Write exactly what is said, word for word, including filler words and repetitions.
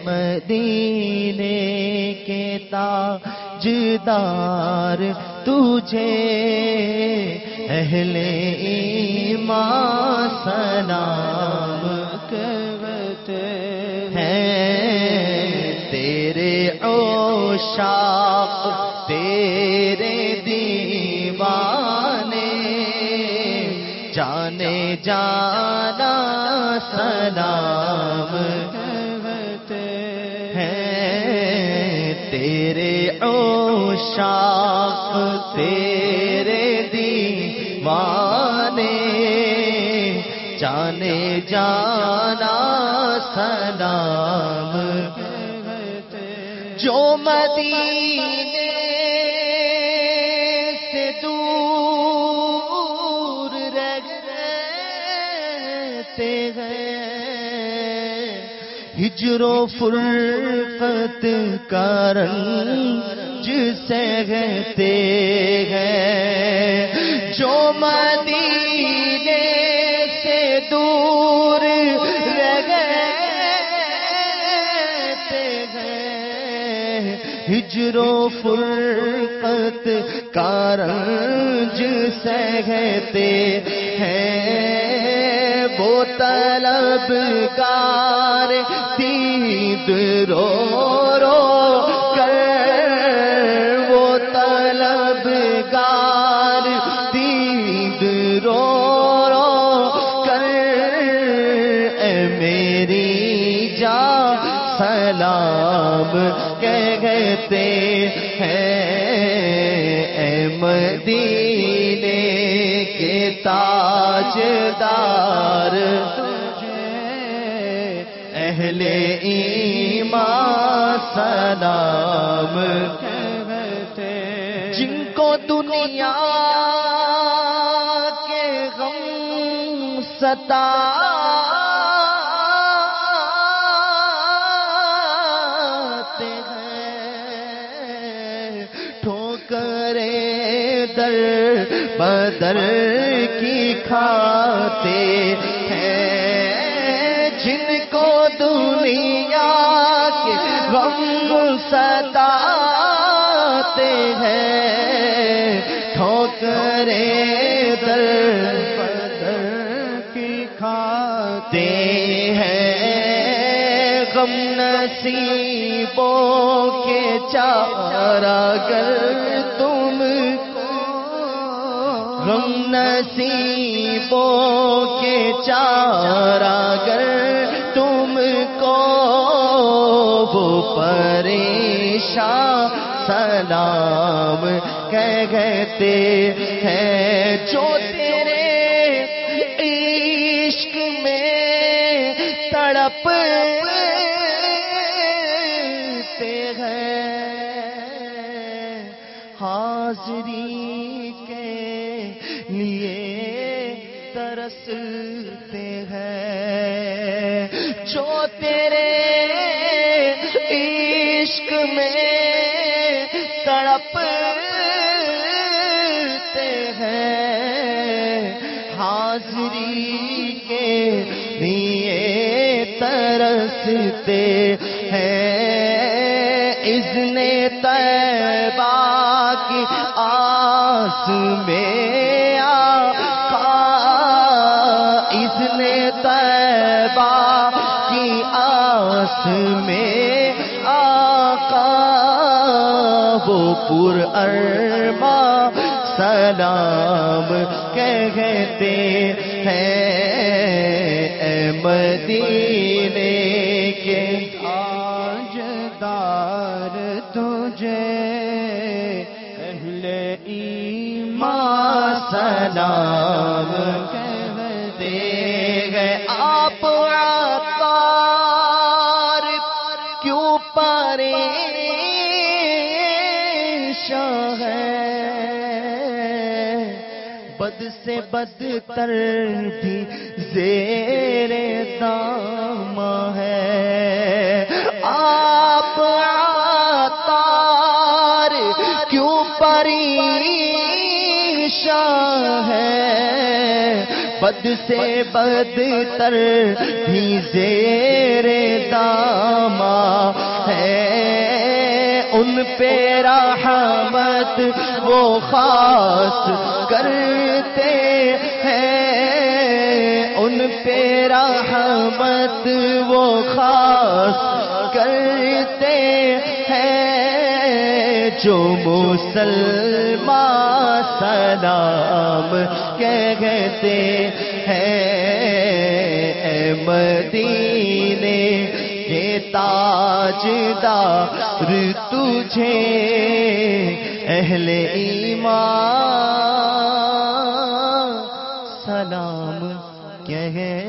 مدینے کے تاجدار تجھے اہل ایمان سلام کہتے ہیں، تیرے عشاق تیرے دیوانے جانے جانا سلام کہتے ہیں، تیرے عشاق تیرے دیوانے جانے جانا سلام کہتے، جو مدینے سے دور رہتے ہیں، ہجر و فرقت کا رنج سہتے ہیں، جو مدینے سے دور رہتے ہیں، ہجر و فرقت کا رنج سہتے ہیں، وہ طلبگار دید رو رو کر، وہ طلبگار دید رو رو کر، اے میری جان سلام کہتے ہیں، اے مدینے کے تاجدار اہل ایمان سلام کہتے، جن کو دنیا کے غم ستاتے ہیں، ٹھوکریں در بدر کی کھاتے ہیں، جن کو دنیا کے غم ستاتے ہیں، ٹھوکریں در بدر کی کھاتے ہیں، غم نصیبوں کے چاراگر تم کو، غم نصیبوں کے چاراگر تم کو، وہ پریشان سلام کہتے ہیں، جو تیرے عشق میں تڑپتے ہیں، حاضری کے لیے ترستے ہیں، جو تیرے عشق میں تڑپتے ہیں، حاضری کے لیے ترستے ہیں، اذن طیبہ کی آس میں آقا، اذن طیبہ کی آس میں آقا، وہ پر ارماں سلام کہتے ہیں، اے مدینے کے تاجدار تجھے اہل ایمان سلام کہتے ہیں، آپ عطار کیوں پریشان ہیں، بد سے بدتر بھی زیر دام ہے، آپ عطار کیوں پریشان ہے، بد سے بدتر بھی زیر دام ان پہ رحمت وہ خاص کرتے ہیں، ان پہ رحمت وہ خاص کرتے ہیں، جو مسلمان سلام کہتے ہیں۔ اے مدینے کے تاجدار تجھے اہل ایمان سلام کہتے